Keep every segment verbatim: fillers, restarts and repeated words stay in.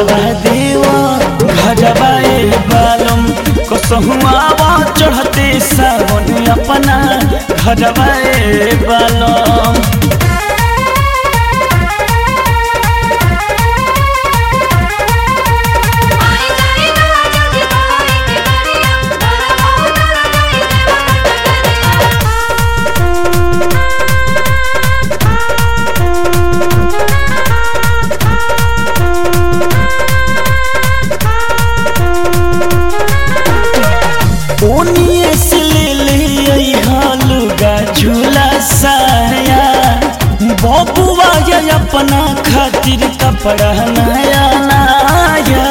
भरवा देवा घरवा बालम कसहुआ चढ़ते सावन अपना घरवा बालम। ओनिए से ले ले हालुगा झूला साया बबुआ ये अपना खातिर कपड़ा नया नया।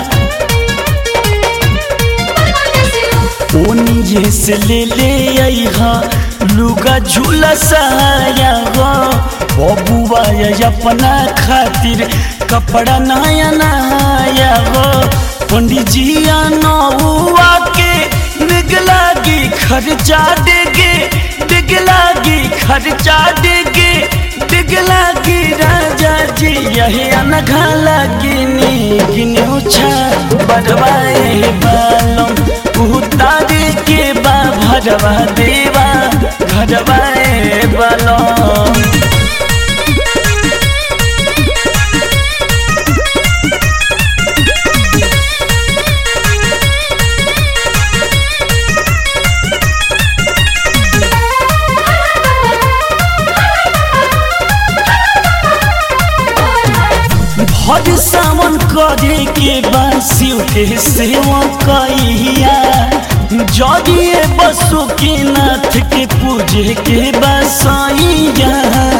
ओनिए से ले ले हालुगा झूला साया बबुआ ये अपना खातिर कपड़ा नया नया। पंडित जी नौआ के निगलागी खर्चा देगे दिगलागी खर्चा देगे दिगलागी राजा जी यही अनघा गिनी गिनी उछा बरवाए बालम उतारे के बा भरवा देवा घरवाए बालम। हर सावन करे के बासियों के सेवा कहिया जदिए बसो के नाथ के पूजे के बसाइया।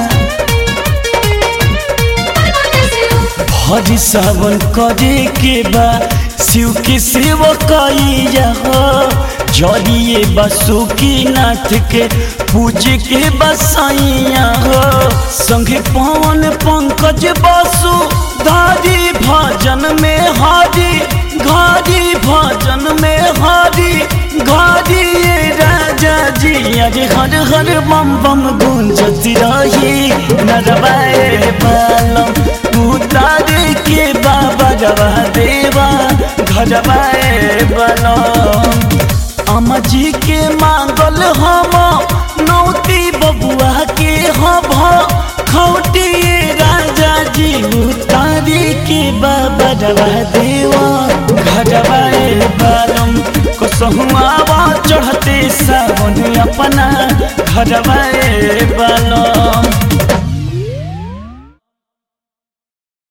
हर सावन करे के बा शिव के सेवा कहिया जदिए बसो के नाथ के पूजे के बसाइया। संगे पवन पंकज बसु धारी भजन में हारी घारी भजन में हारी घारी राजा जी अरे हर हर बम बम गूंजती रही नरवाए बालम उतारे के बाबा रवा देवा घरवाए बालम। अम्मा जी के मांगल हम नौती बबुआ के हम खौटी राजा जी उतारी के बाबा रवा देवा घरवाए बालम कसहुआ चढ़ते सावन अपना घरवाए बालम।